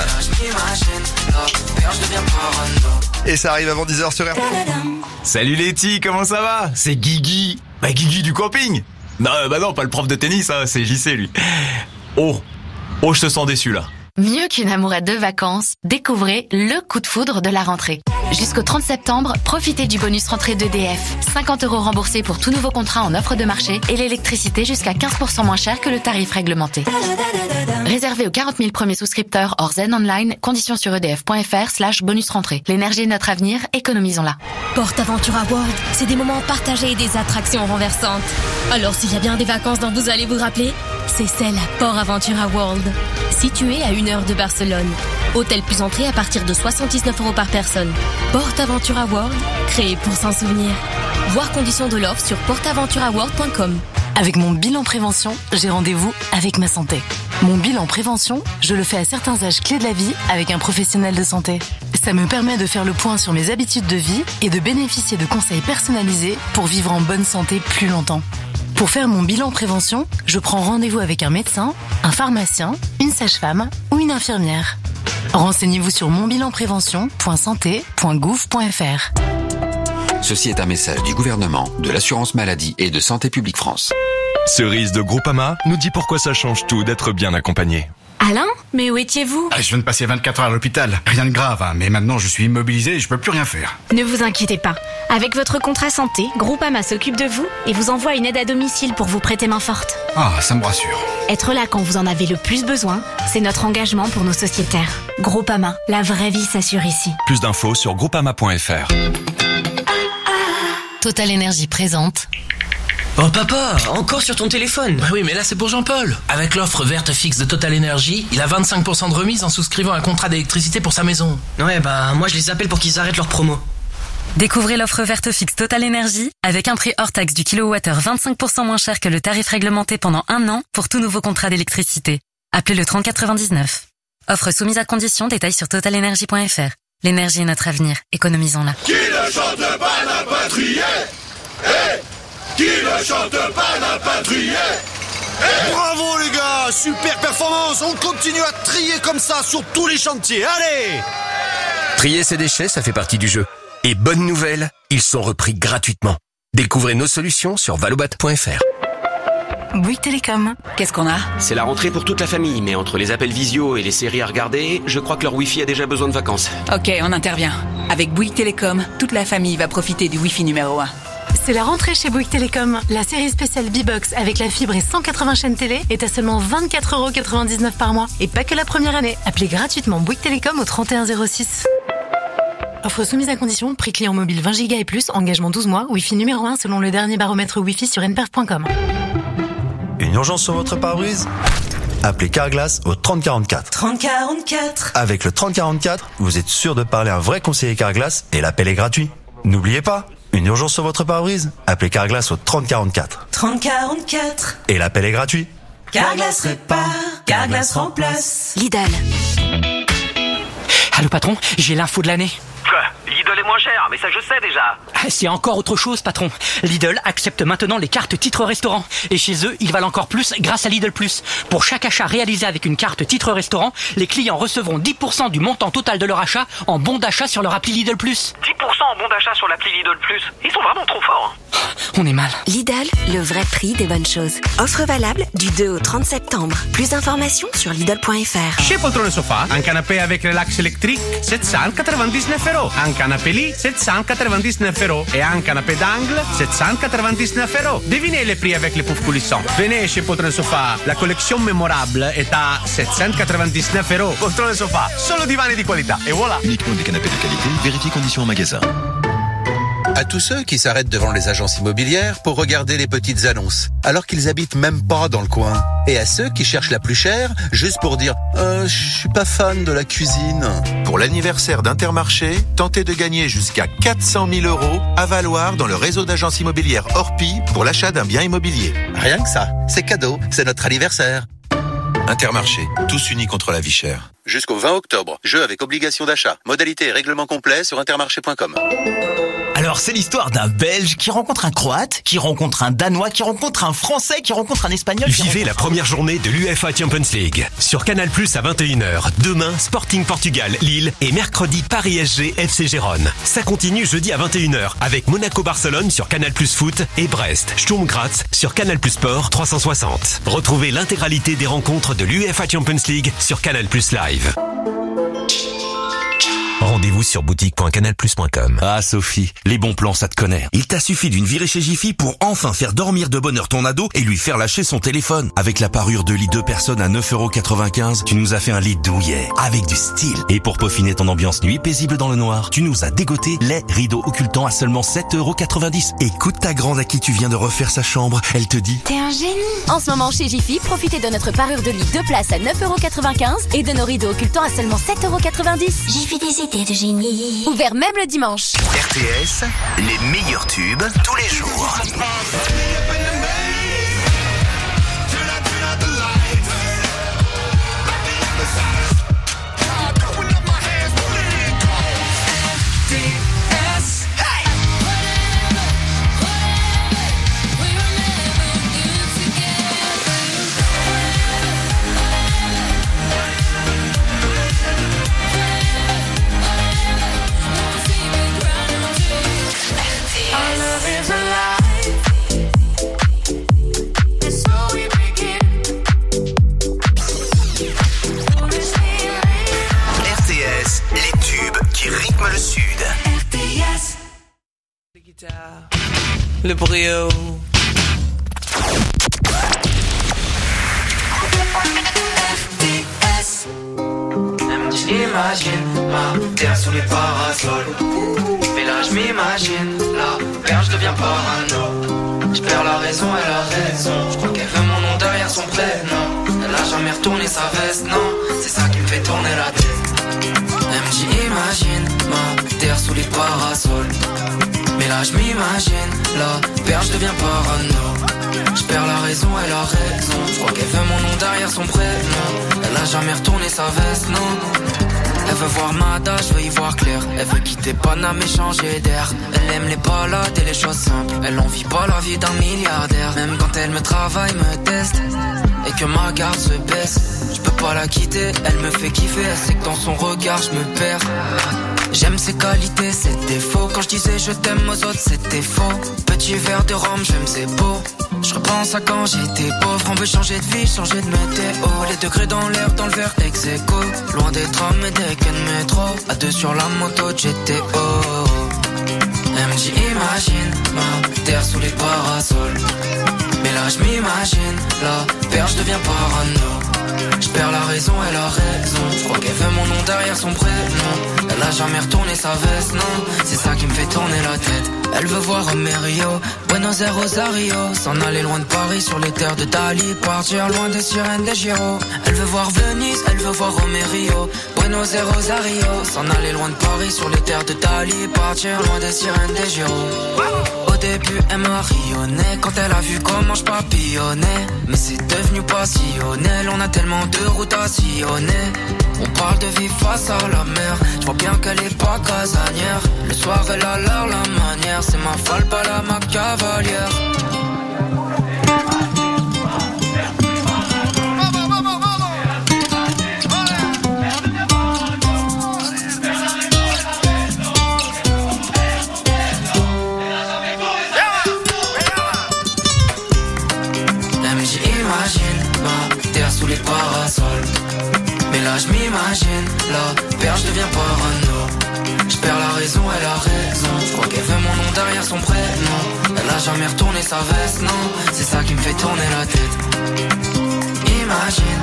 Et ça arrive avant dix heures sur R T S. Salut les petits, comment ça va? C'est Guigui. Bah Guigui du camping. Non, bah non, pas le prof de tennis, hein, c'est J C lui. Oh, oh, je te sens déçu là. Mieux qu'une amourette de vacances, découvrez le coup de foudre de la rentrée. Jusqu'au trente septembre, profitez du bonus rentrée d'E D F. cinquante euros remboursés pour tout nouveau contrat en offre de marché, et l'électricité jusqu'à quinze pour cent moins cher que le tarif réglementé. Réservé aux quarante mille premiers souscripteurs hors Zen Online, conditions sur edf.fr slash bonus rentrée. L'énergie est notre avenir, économisons-la. PortAventura World, c'est des moments partagés et des attractions renversantes. Alors s'il y a bien des vacances dont vous allez vous rappeler, c'est celle à PortAventura World. Situé à une heure de Barcelone. Hôtel plus entrée à partir de soixante-dix-neuf euros par personne. PortAventura World, créé pour s'en souvenir. Voir conditions de l'offre sur portaventura world point com. Avec mon bilan prévention, j'ai rendez-vous avec ma santé. Mon bilan prévention, je le fais à certains âges clés de la vie avec un professionnel de santé. Ça me permet de faire le point sur mes habitudes de vie et de bénéficier de conseils personnalisés pour vivre en bonne santé plus longtemps. Pour faire mon bilan prévention, je prends rendez-vous avec un médecin, un pharmacien, une sage-femme ou une infirmière. Renseignez-vous sur monbilanprévention point santé point gouv point fr. Ceci est un message du gouvernement, de l'assurance maladie et de Santé publique France. Cerise de Groupama nous dit pourquoi ça change tout d'être bien accompagné. Alain, mais où étiez-vous? ah, Je viens de passer vingt-quatre heures à l'hôpital. Rien de grave, hein, mais maintenant je suis immobilisé et je peux plus rien faire. Ne vous inquiétez pas. Avec votre contrat santé, Groupama s'occupe de vous et vous envoie une aide à domicile pour vous prêter main forte. Ah, ça me rassure. Être là quand vous en avez le plus besoin, c'est notre engagement pour nos sociétaires. Groupama, la vraie vie s'assure ici. Plus d'infos sur groupama point f r. Total Énergie présente. Oh papa, encore sur ton téléphone? Bah oui, mais là c'est pour Jean-Paul. Avec l'offre verte fixe de Total Energy, il a vingt-cinq pour cent de remise en souscrivant un contrat d'électricité pour sa maison. Ouais, bah moi je les appelle pour qu'ils arrêtent leur promo. Découvrez l'offre verte fixe Total Energy avec un prix hors taxe du kilowattheure vingt-cinq pour cent moins cher que le tarif réglementé pendant un an pour tout nouveau contrat d'électricité. Appelez le trente quatre-vingt-dix-neuf. Offre soumise à condition, détails sur total energy point f r. L'énergie est notre avenir, économisons-la. Qui ne chante pas n'a pas trié. Hey, qui ne chante pas n'a pas trié. Hey. Bravo les gars, super performance. On continue à trier comme ça sur tous les chantiers. Allez. Trier ses déchets, ça fait partie du jeu. Et bonne nouvelle, ils sont repris gratuitement. Découvrez nos solutions sur valobat point f r. Bouygues Télécom. Qu'est-ce qu'on a? C'est la rentrée pour toute la famille, mais entre les appels visio et les séries à regarder, je crois que leur Wi-Fi a déjà besoin de vacances. Ok, on intervient. Avec Bouygues Télécom, toute la famille va profiter du Wi-Fi numéro un. C'est la rentrée chez Bouygues Télécom. La série spéciale B-Box avec la fibre et cent quatre-vingts chaînes télé est à seulement vingt-quatre euros quatre-vingt-dix-neuf par mois. Et pas que la première année. Appelez gratuitement Bouygues Télécom au trente et un zéro six. Offre soumise à condition, prix client mobile vingt gigas et plus, engagement douze mois, Wi-Fi numéro un selon le dernier baromètre Wi-Fi sur n perf point com. Une urgence sur votre pare-brise? Appelez Carglass au trente quarante-quatre. trente quarante-quatre. Avec le trente quarante-quatre, vous êtes sûr de parler à un vrai conseiller Carglass et l'appel est gratuit. N'oubliez pas, une urgence sur votre pare-brise? Appelez Carglass au trente quarante-quatre. trente quarante-quatre. Et l'appel est gratuit. Carglass répare, Carglass remplace. Lidl. Allô patron, j'ai l'info de l'année. Quoi? Lidl est moins cher, mais ça je sais déjà. C'est encore autre chose patron. Lidl accepte maintenant les cartes titres restaurant. Et chez eux, ils valent encore plus grâce à Lidl Plus. Pour chaque achat réalisé avec une carte titre restaurant, les clients recevront dix pour cent du montant total de leur achat en bon d'achat sur leur appli Lidl Plus. dix pour cent en bon d'achat sur l'appli Lidl Plus. Ils sont vraiment trop forts. On est mal. Lidl, le vrai prix des bonnes choses. Offre valable du deux au trente septembre. Plus d'informations sur lidl point f r. Chez Poltrone Sofa, un canapé avec relax électrique, sept cent quatre-vingt-dix-neuf euros. Un canapé lit, sept cent quatre-vingt-dix-neuf euros. Et un canapé d'angle, sept cent quatre-vingt-dix-neuf euros. Devinez les prix avec les poufs coulissants. Venez chez Poltrone Sofa. La collection mémorable est à sept cent quatre-vingt-dix-neuf euros. Poltrone Sofa, solo divani di qualità. Et voilà. Uniquement des canapés de qualité. Vérifiez conditions en magasin. À tous ceux qui s'arrêtent devant les agences immobilières pour regarder les petites annonces, alors qu'ils habitent même pas dans le coin. Et à ceux qui cherchent la plus chère, juste pour dire euh, « je suis pas fan de la cuisine ». Pour l'anniversaire d'Intermarché, tentez de gagner jusqu'à quatre cent mille euros à valoir dans le réseau d'agences immobilières Orpi pour l'achat d'un bien immobilier. Rien que ça, c'est cadeau, c'est notre anniversaire. Intermarché, tous unis contre la vie chère. Jusqu'au vingt octobre, jeu avec obligation d'achat. Modalité et règlement complet sur intermarché point com. Alors, c'est l'histoire d'un Belge qui rencontre un Croate, qui rencontre un Danois, qui rencontre un Français, qui rencontre un Espagnol. Vivez rencontre... la première journée de l'U F A Champions League. Sur Canal Plus à vingt et une heures. Demain, Sporting Portugal, Lille et mercredi, Paris S G, F C Gérone. Ça continue jeudi à vingt et une heures avec Monaco-Barcelone sur Canal Plus Foot et Brest, Sturm Graz sur Canal Plus Sport trois cent soixante. Retrouvez l'intégralité des rencontres de l'U F A Champions League sur Canal Plus Live. Rendez-vous sur boutique point canal plus point com. Ah Sophie, les bons plans ça te connaît. Il t'a suffi d'une virée chez Jiffy pour enfin faire dormir de bonne heure ton ado et lui faire lâcher son téléphone. Avec la parure de lit deux personnes à neuf euros quatre-vingt-quinze, tu nous as fait un lit douillet, avec du style. Et pour peaufiner ton ambiance nuit paisible dans le noir, tu nous as dégoté les rideaux occultants à seulement sept euros quatre-vingt-dix. Écoute ta grande à qui tu viens de refaire sa chambre, elle te dit... T'es un génie. En ce moment chez Jiffy, profitez de notre parure de lit deux places à neuf euros quatre-vingt-quinze et de nos rideaux occultants à seulement sept euros quatre-vingt-dix. Jiffy des idées de génie. Ouvert même le dimanche. R T S, les meilleurs tubes tous les jours. Rythme le Sud. R T S. Le brio. j'imagine ma terre sous les parasols. Mais là je m'imagine la perche devient parano. Je perds la raison, elle a raison. Je crois qu'elle veut mon nom derrière son prénom. Elle a jamais retourné sa veste, non. C'est ça qui me fait tourner la tête. Elle me dit imagine ma terre sous les parasols. Mais là je m'imagine la perche devient parano. Je perds la raison, elle a raison. Je crois qu'elle veut mon nom derrière son prénom. Elle a jamais retourné sa veste, non. Elle veut voir Mada, je veux y voir clair. Elle veut quitter Paname et changer d'air. Elle aime les balades et les choses simples. Elle en vit pas la vie d'un milliardaire. Même quand elle me travaille, me teste et que ma garde se baisse, je peux pas la quitter, elle me fait kiffer. Elle sait que dans son regard je me perds. J'aime ses qualités, ses défauts. Quand je disais je t'aime aux autres, c'était faux. Petit verre de rhum, j'aime c'est beau. Je repense à quand j'étais pauvre. On veut changer de vie, changer de météo. Les degrés dans l'air, dans le verre ex aequo. Loin des trams et des quais de métro. À deux sur la moto de G T O. Elle me dit imagine ma terre sous les parasols. Mais là je m'imagine la perche devient parano. Je perds la raison, elle a raison. Je crois qu'elle veut mon nom derrière son prénom. Elle a jamais retourné sa veste, non. C'est ça qui me fait tourner la tête. Elle veut voir Romerio, Buenos Aires, Rosario. S'en aller loin de Paris sur les terres de Dali. Partir loin des sirènes des Giro. Elle veut voir Venise, elle veut voir Romerio, Buenos Aires, Rosario. S'en aller loin de Paris sur les terres de Dali. Partir loin des sirènes des Giro. Au début elle m'a rayonné quand elle a vu comment je papillonnais. Mais c'est devenu passionnel, on a tellement de routes à sillonner. On parle de vivre face à la mer. Je vois bien qu'elle est pas casanière. Le soir elle a l'air la manière. C'est ma folle, pas la ma cavalière. Sous les parasols. Mais là je m'imagine la perche devient parano. Je perds la raison, elle a raison. Je crois qu'elle veut mon nom derrière son prénom. Elle a jamais retourné sa veste, non. C'est ça qui me fait tourner la tête. Imagine.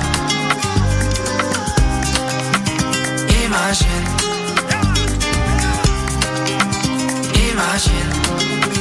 Imagine. Imagine.